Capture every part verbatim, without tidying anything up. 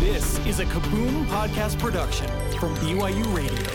This is a Kaboom podcast production from B Y U Radio.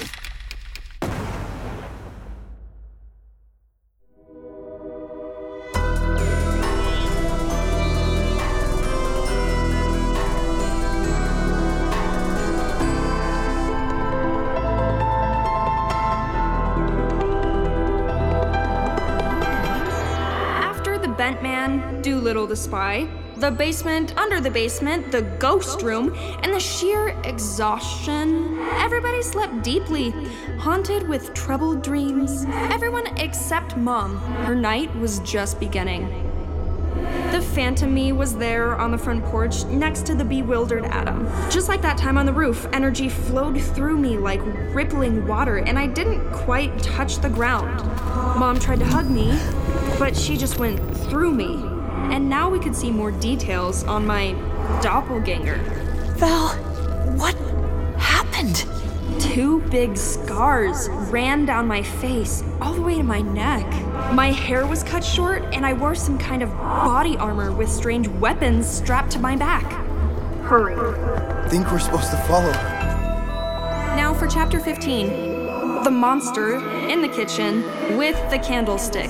After the Bent Man, Doolittle the Spy, the basement under the basement, the ghost room, and the sheer exhaustion, everybody slept deeply, haunted with troubled dreams. Everyone except Mom. Her night was just beginning. The phantom me was there on the front porch next to the bewildered Adam. Just like that time on the roof, energy flowed through me like rippling water, and I didn't quite touch the ground. Mom tried to hug me, but she just went through me. And now we could see more details on my doppelganger. Val, what happened? Two big scars ran down my face, all the way to my neck. My hair was cut short, and I wore some kind of body armor with strange weapons strapped to my back. Hurry. I think we're supposed to follow her. Now for chapter fifteen. The monster in the kitchen with the candlestick.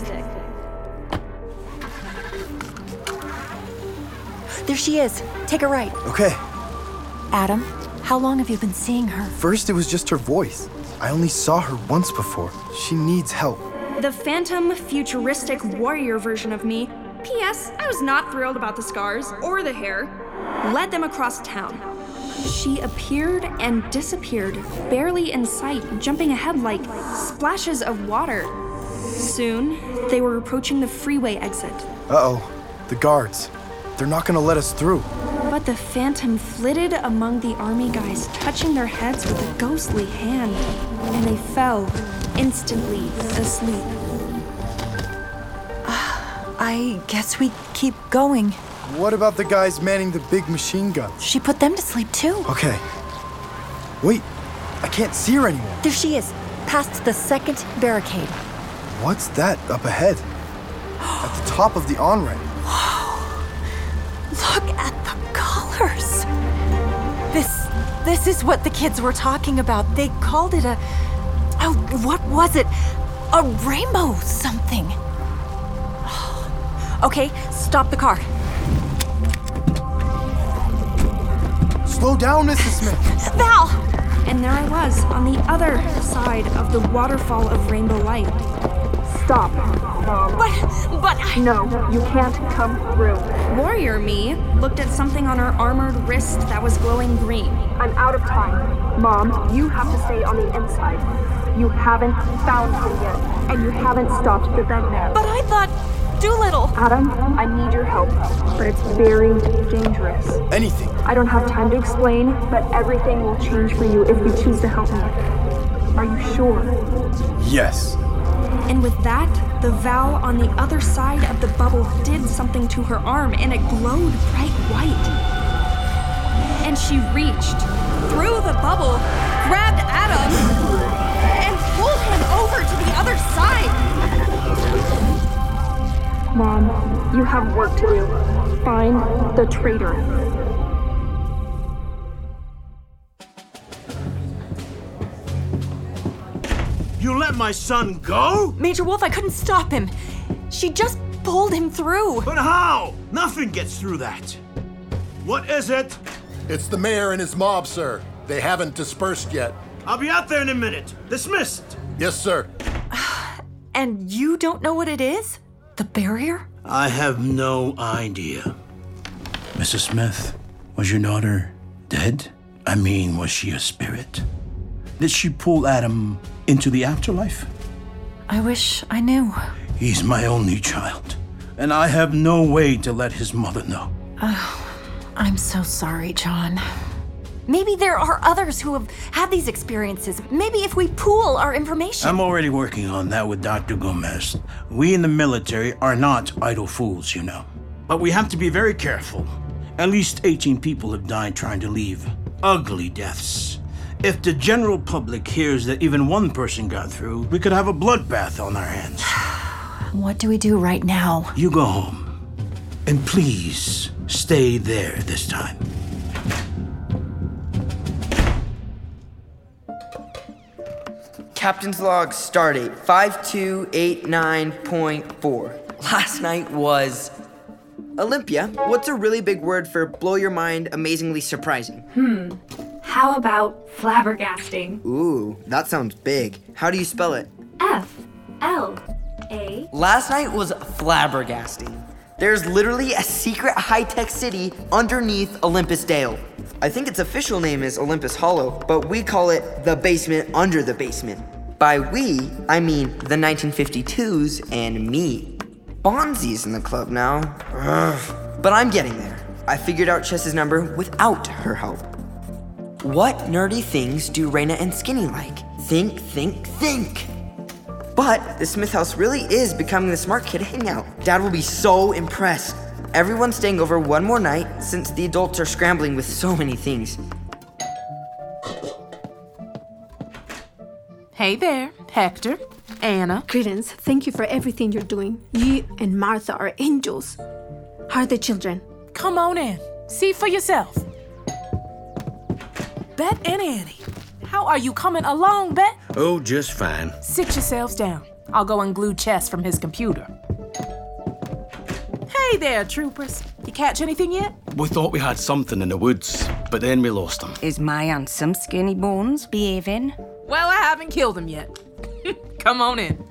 There she is. Take her right. Okay. Adam, how long have you been seeing her? First, it was just her voice. I only saw her once before. She needs help. The phantom, futuristic warrior version of me, P S I was not thrilled about the scars or the hair, led them across town. She appeared and disappeared, barely in sight, jumping ahead like splashes of water. Soon, they were approaching the freeway exit. Uh-oh. The guards. They're not gonna let us through. But the phantom flitted among the army guys, touching their heads with a ghostly hand, and they fell instantly asleep. Uh, I guess we keep going. What about the guys manning the big machine guns? She put them to sleep too. Okay. Wait, I can't see her anymore. There she is, past the second barricade. What's that up ahead? At the top of the on-ramp. Look at the colors. This, this is what the kids were talking about. They called it a, oh, what was it? A rainbow something. Okay, stop the car. Slow down, Missus Smith. Val! And there I was, on the other side of the waterfall of rainbow light. Stop, Mom. But, but I... No, you can't come through. Warrior me looked at something on her armored wrist that was glowing green. I'm out of time. Mom, you have to stay on the inside. You haven't found him yet, and you haven't stopped the Bent Man. But I thought Doolittle... Adam, I need your help, but it's very dangerous. Anything. I don't have time to explain, but everything will change for you if you choose to help me. Are you sure? Yes. And with that, the Val on the other side of the bubble did something to her arm, and it glowed bright white. And she reached through the bubble, grabbed Adam, and pulled him over to the other side. Mom, you have work to do. Find the traitor. You let my son go? Major Wolf, I couldn't stop him. She just pulled him through. But how? Nothing gets through that. What is it? It's the mayor and his mob, sir. They haven't dispersed yet. I'll be out there in a minute. Dismissed. Yes, sir. And you don't know what it is? The barrier? I have no idea. Missus Smith, was your daughter dead? I mean, was she a spirit? Did she pull Adam into the afterlife? I wish I knew. He's my only child, and I have no way to let his mother know. Oh, I'm so sorry, John. Maybe there are others who have had these experiences. Maybe if we pool our information. I'm already working on that with Doctor Gomez. We in the military are not idle fools, you know. But we have to be very careful. At least eighteen people have died trying to leave. Ugly deaths. If the general public hears that even one person got through, we could have a bloodbath on our hands. What do we do right now? You go home. And please, stay there this time. Captain's log, stardate five two eight nine point four. Last night was... Olympia, what's a really big word for blow your mind, amazingly surprising? Hmm. How about flabbergasting? Ooh, that sounds big. How do you spell it? F L A. Last night was flabbergasting. There's literally a secret high-tech city underneath Olympus Dale. I think its official name is Olympus Hollow, but we call it the basement under the basement. By we, I mean the nineteen fifty-twos and me. Bonzi's in the club now. Ugh. But I'm getting there. I figured out Chess's number without her help. What nerdy things do Raina and Skinny like? Think, think, think. But the Smith house really is becoming the smart kid hangout. Dad will be so impressed. Everyone's staying over one more night since the adults are scrambling with so many things. Hey there, Hector, Anna. Credence, thank you for everything you're doing. You and Martha are angels. How are the children? Come on in. See for yourself. Bet and Annie, how are you coming along, Bet? Oh, just fine. Sit yourselves down. I'll go unglue Chess from his computer. Hey there, troopers. You catch anything yet? We thought we had something in the woods, but then we lost him. Is my handsome Skinny Bones behaving? Well, I haven't killed him yet. Come on in.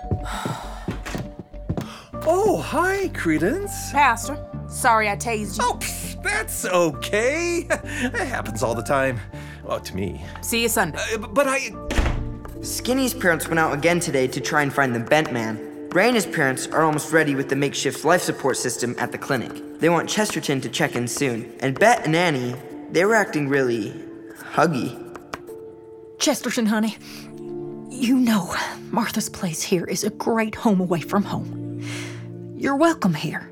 Oh, hi, Credence. Pastor, sorry I tased you. Oh, pff, that's okay. That happens all the time. Well, to me. See you Sunday. Uh, but I... Skinny's parents went out again today to try and find the bent man. Raina's parents are almost ready with the makeshift life support system at the clinic. They want Chesterton to check in soon. And Bet and Annie, they were acting really huggy. Chesterton, honey, you know Martha's place here is a great home away from home. You're welcome here,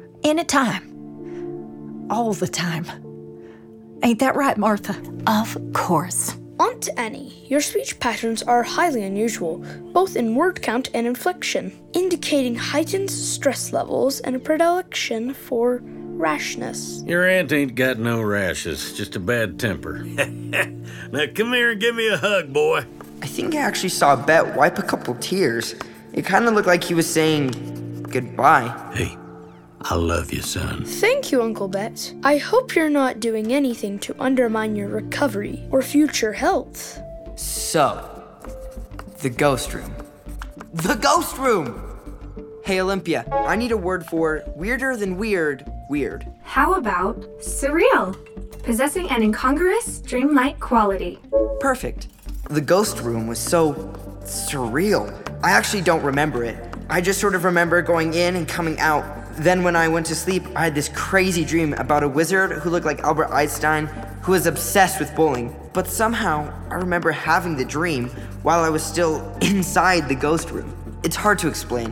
anytime. All the time. Ain't that right, Martha? Of course. Aunt Annie, your speech patterns are highly unusual, both in word count and inflection, indicating heightened stress levels and a predilection for rashness. Your aunt ain't got no rashes, just a bad temper. Now come here and give me a hug, boy. I think I actually saw Bet wipe a couple tears. It kind of looked like he was saying goodbye. Hey, I love you, son. Thank you, Uncle Bet. I hope you're not doing anything to undermine your recovery or future health. So, the ghost room. The ghost room! Hey, Olympia, I need a word for weirder than weird, weird. How about surreal? Possessing an incongruous, dreamlike quality. Perfect. The ghost room was so surreal. I actually don't remember it. I just sort of remember going in and coming out. Then when I went to sleep, I had this crazy dream about a wizard who looked like Albert Einstein, who was obsessed with bowling. But somehow, I remember having the dream while I was still inside the ghost room. It's hard to explain.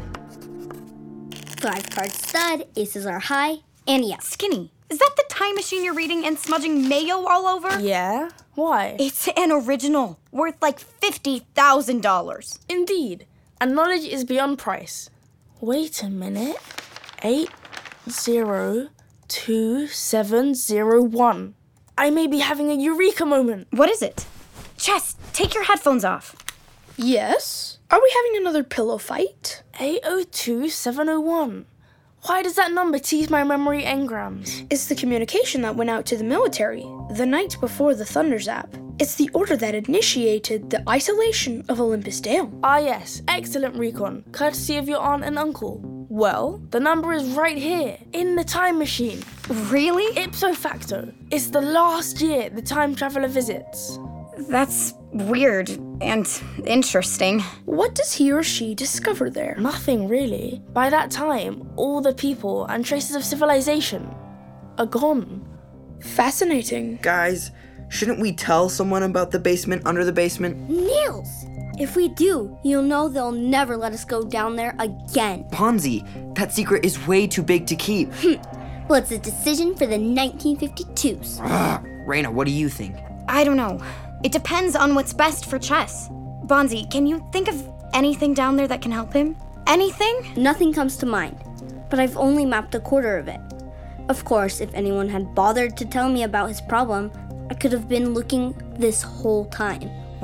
Five card stud, aces are high, and yeah. Skinny, is that the time machine you're reading and smudging mayo all over? Yeah? Why? It's an original, worth like fifty thousand dollars. Indeed, and knowledge is beyond price. Wait a minute. Eight zero two seven zero one. I may be having a eureka moment. What is it? Chess, take your headphones off. Yes? Are we having another pillow fight? eight oh two seven oh one. Why does that number tease my memory engrams? It's the communication that went out to the military the night before the Thunder Zap. It's the order that initiated the isolation of Olympus Dale. Ah yes, excellent recon, courtesy of your aunt and uncle. Well, the number is right here, in the time machine. Really? Ipso facto. It's the last year the time traveler visits. That's weird and interesting. What does he or she discover there? Nothing, really. By that time, all the people and traces of civilization are gone. Fascinating. Guys, shouldn't we tell someone about the basement under the basement? Nils! If we do, you'll know they'll never let us go down there again. Bonzi, that secret is way too big to keep. Well, it's a decision for the nineteen fifty-twos. Ugh. Raina, what do you think? I don't know. It depends on what's best for Chess. Bonzi, can you think of anything down there that can help him? Anything? Nothing comes to mind, but I've only mapped a quarter of it. Of course, if anyone had bothered to tell me about his problem, I could have been looking this whole time. Well,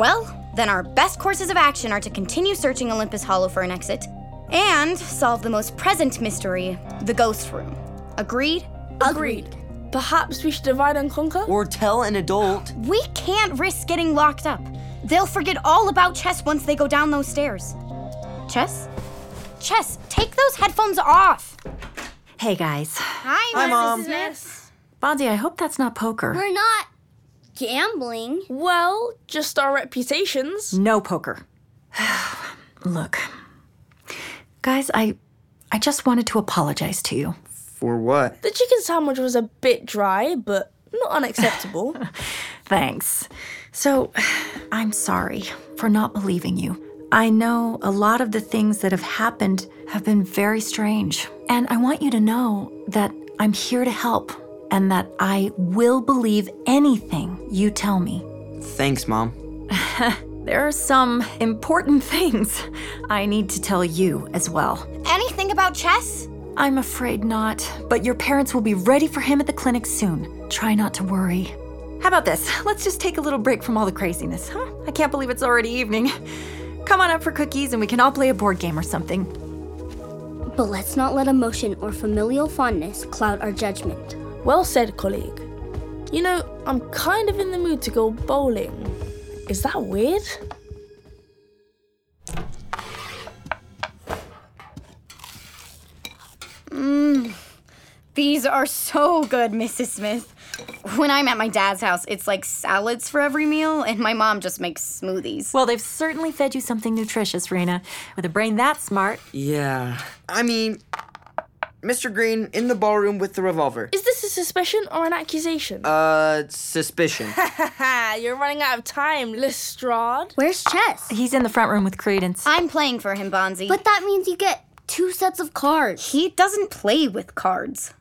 then our best courses of action are to continue searching Olympus Hollow for an exit and solve the most present mystery, the ghost room. Agreed? Agreed. Perhaps we should divide and conquer? Or tell an adult. We can't risk getting locked up. They'll forget all about Chess once they go down those stairs. Chess? Chess, take those headphones off. Hey, guys. Hi, Hi, Missus Mom. Smith. Bonzi, I hope that's not poker. We're not gambling. Well, just our reputations. No poker. Look, guys, I, I just wanted to apologize to you. For what? The chicken sandwich was a bit dry, but not unacceptable. Thanks. So, I'm sorry for not believing you. I know a lot of the things that have happened have been very strange. And I want you to know that I'm here to help and that I will believe anything you tell me. Thanks, Mom. There are some important things I need to tell you as well. Anything about Chess? I'm afraid not, but your parents will be ready for him at the clinic soon. Try not to worry. How about this? Let's just take a little break from all the craziness, huh? I can't believe it's already evening. Come on up for cookies and we can all play a board game or something. But let's not let emotion or familial fondness cloud our judgment. Well said, colleague. You know, I'm kind of in the mood to go bowling. Is that weird? Mmm. These are so good, Missus Smith. When I'm at my dad's house, it's like salads for every meal, and my mom just makes smoothies. Well, they've certainly fed you something nutritious, Raina. With a brain that smart. Yeah. I mean, Mister Green in the ballroom with the revolver. Is this a suspicion or an accusation? Uh, suspicion. You're running out of time, Lestrade. Where's Chess? He's in the front room with Credence. I'm playing for him, Bonzi. But that means you get two sets of cards. He doesn't play with cards.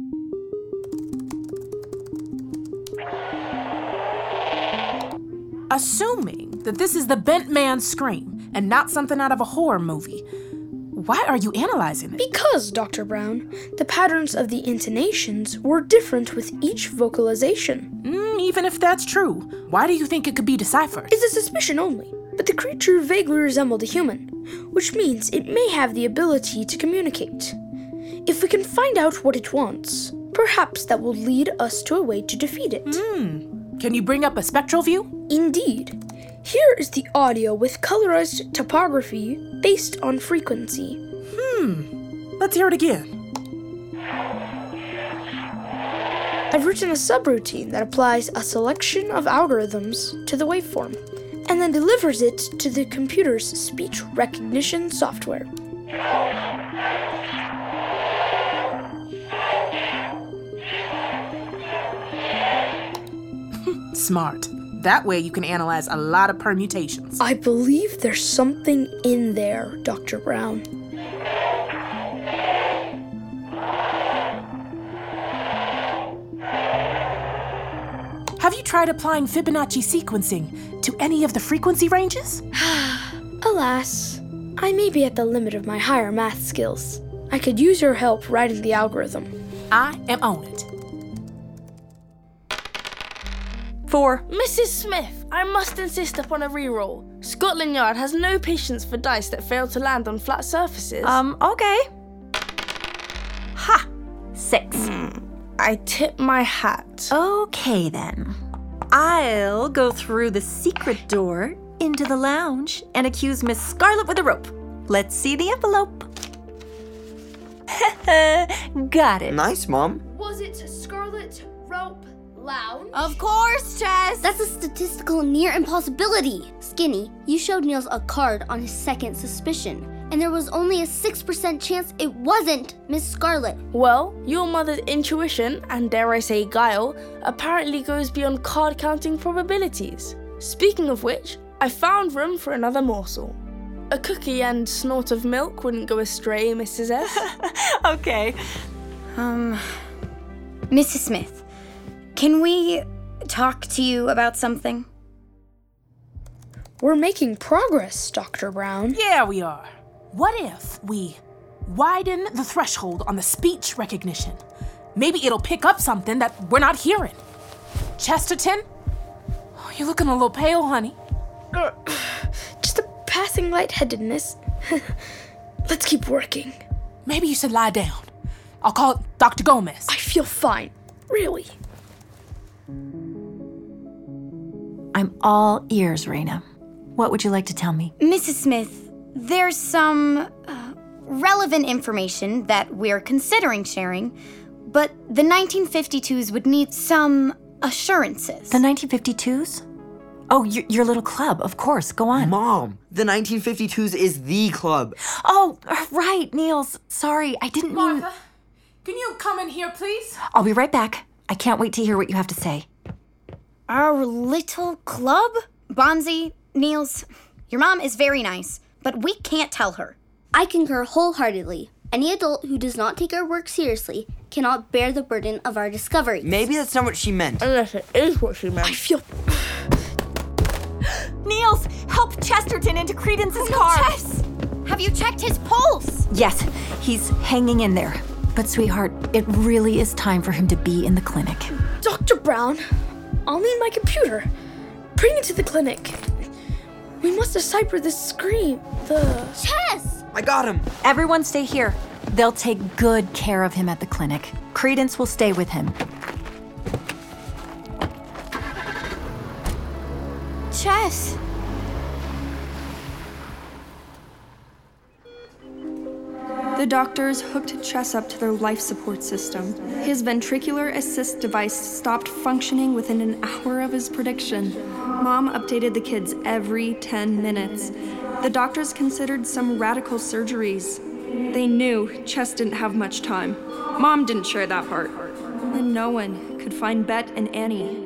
Assuming that this is the bent man's scream and not something out of a horror movie, why are you analyzing it? Because, Doctor Brown, the patterns of the intonations were different with each vocalization. Mm, even if that's true, why do you think it could be deciphered? It's a suspicion only, but the creature vaguely resembled a human, which means it may have the ability to communicate. If we can find out what it wants, perhaps that will lead us to a way to defeat it. Hmm. Can you bring up a spectral view? Indeed. Here is the audio with colorized topography based on frequency. Hmm. Let's hear it again. I've written a subroutine that applies a selection of algorithms to the waveform, and then delivers it to the computer's speech recognition software. Smart. That way you can analyze a lot of permutations. I believe there's something in there, Doctor Brown. Have you tried applying Fibonacci sequencing to any of the frequency ranges? Alas, I may be at the limit of my higher math skills. I could use your help writing the algorithm. I am on it. Four. Missus Smith, I must insist upon a reroll. Scotland Yard has no patience for dice that fail to land on flat surfaces. Um, okay. Ha! Six. Mm, I tip my hat. Okay, then. I'll go through the secret door into the lounge and accuse Miss Scarlet with a rope. Let's see the envelope. Got it. Nice, Mom. Was it Scarlet Rope Lounge? Of course, Chess! That's a statistical near impossibility. Skinny, you showed Niels a card on his second suspicion, and there was only a six percent chance it wasn't Miss Scarlet. Well, your mother's intuition, and dare I say guile, apparently goes beyond card counting probabilities. Speaking of which, I found room for another morsel. A cookie and snort of milk wouldn't go astray, Missus S. Okay. Um, Missus Smith, can we talk to you about something? We're making progress, Doctor Brown. Yeah, we are. What if we widen the threshold on the speech recognition? Maybe it'll pick up something that we're not hearing. Chesterton? Oh, you're looking a little pale, honey. Uh, nothing lightheadedness. Let's keep working. Maybe you should lie down. I'll call Doctor Gomez. I feel fine. Really. I'm all ears, Raina. What would you like to tell me? Missus Smith, there's some uh, relevant information that we're considering sharing, but the nineteen fifty-twos would need some assurances. The nineteen fifty-twos? Oh, your, your little club, of course. Go on. Mom, the nineteen fifty-twos is the club. Oh, right, Niels. Sorry, I didn't mean... Martha, can you come in here, please? I'll be right back. I can't wait to hear what you have to say. Our little club? Bonzi, Niels, your mom is very nice, but we can't tell her. I concur wholeheartedly. Any adult who does not take our work seriously cannot bear the burden of our discoveries. Maybe that's not what she meant. Unless it is what she meant. I feel... Niels, help Chesterton into Credence's car. Chess! Have you checked his pulse? Yes, he's hanging in there. But sweetheart, it really is time for him to be in the clinic. Doctor Brown, I'll need my computer. Bring it to the clinic. We must decipher this scream. The... Chess! I got him. Everyone stay here. They'll take good care of him at the clinic. Credence will stay with him. Chess! The doctors hooked Chess up to their life support system. His ventricular assist device stopped functioning within an hour of his prediction. Mom updated the kids every ten minutes. The doctors considered some radical surgeries. They knew Chess didn't have much time. Mom didn't share that part. And no one could find Bet and Annie.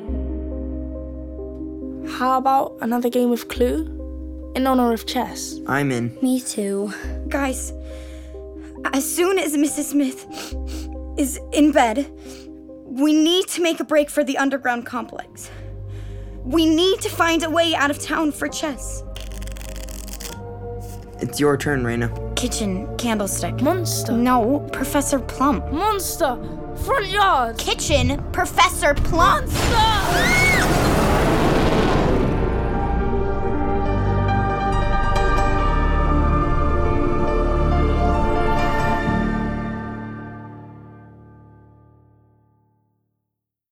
How about another game of Clue? In honor of Chess. I'm in. Me too. Guys, as soon as Missus Smith is in bed, we need to make a break for the underground complex. We need to find a way out of town for Chess. It's your turn, Raina. Kitchen candlestick. Monster. No, Professor Plum. Monster. Front yard. Kitchen Professor Plum. Monster!